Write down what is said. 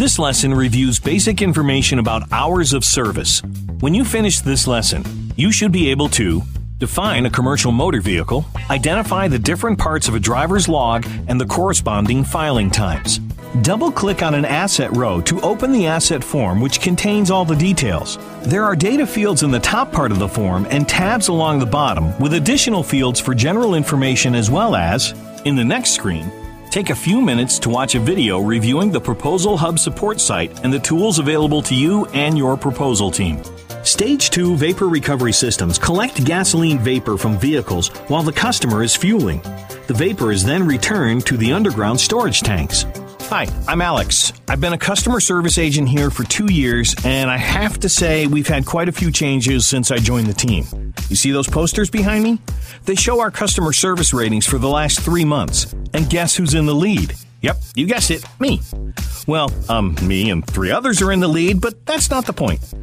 This lesson reviews basic information about hours of service. When you finish this lesson, you should be able to define a commercial motor vehicle, identify the different parts of a driver's log and the corresponding filing times. Double-click on an asset row to open the asset form, which contains all the details. There are data fields in the top part of the form and tabs along the bottom with additional fields for general information, as well as, in the next screen, take a few minutes to watch a video reviewing the Proposal Hub support site and the tools available to you and your proposal team. Stage 2 vapor recovery systems collect gasoline vapor from vehicles while the customer is fueling. The vapor is then returned to the underground storage tanks. Hi, I'm Alex. I've been a customer service agent here for 2 years, and I have to say we've had quite a few changes since I joined the team. You see those posters behind me? They show our customer service ratings for the last 3 months. And guess who's in the lead? Yep, you guessed it, me. Well, me and 3 others are in the lead, but that's not the point.